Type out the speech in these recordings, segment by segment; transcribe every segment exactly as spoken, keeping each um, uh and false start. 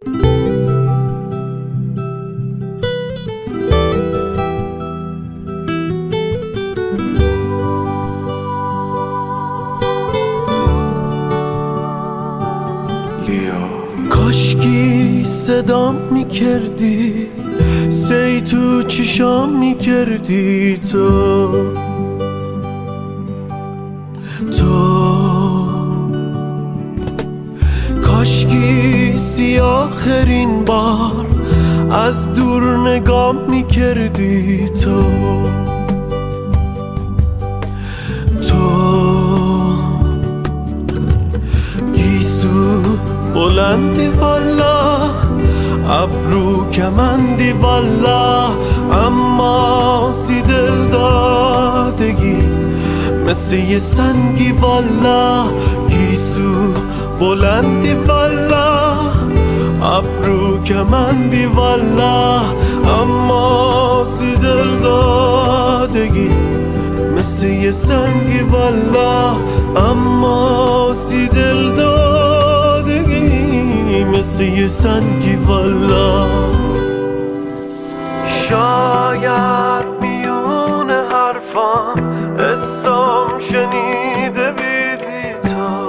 کاشکی صدام میکردی، سی تو چشام میکردی، تو تو کاشکی سی آخرین بار از دور نگام میکردی، تو تو گیسو بلندی والا، ابرو کمندی والا، اما سی دل دادگی مثل یه سنگی والا. گیسو بلندی والا، ابرو کمندی والا، اما سی دل دادگی مثل یه سنگی والا، اما سی دل دادگی مثل یه سنگی والا. شاید میون حرفام اسم شنیده بیدی تو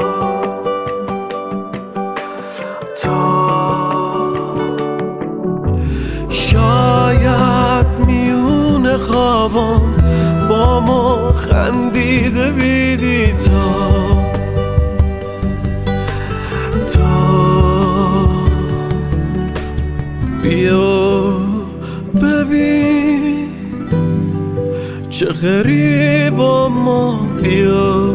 تو شاید میون خوابم با ما خندیده بیدی تو تو بیا ببین چه غریب اما بیا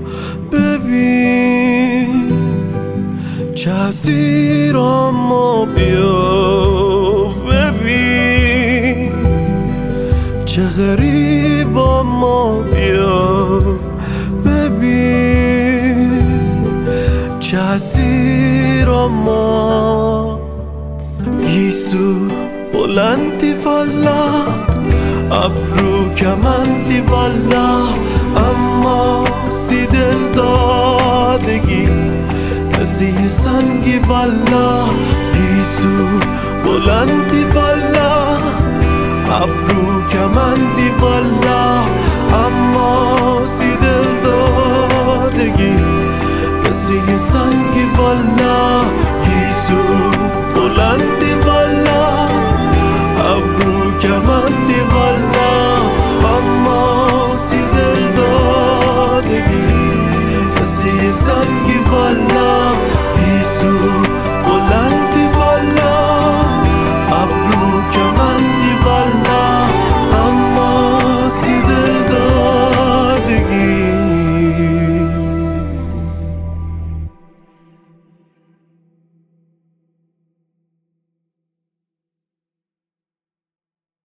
ببین چه حسیر اما بیا ببین چه غریب اما بیا ببین چه حسیر اما. گیسو بلندی والا، ابرو کمندی والا، اما سی دل دادگی مثل یه سنگی والا. گیسو بلندی والا، ابرو کمندی والا، اما سی دل دادگی مثل یه سنگی والا. گیسو بلندی والا، ابرو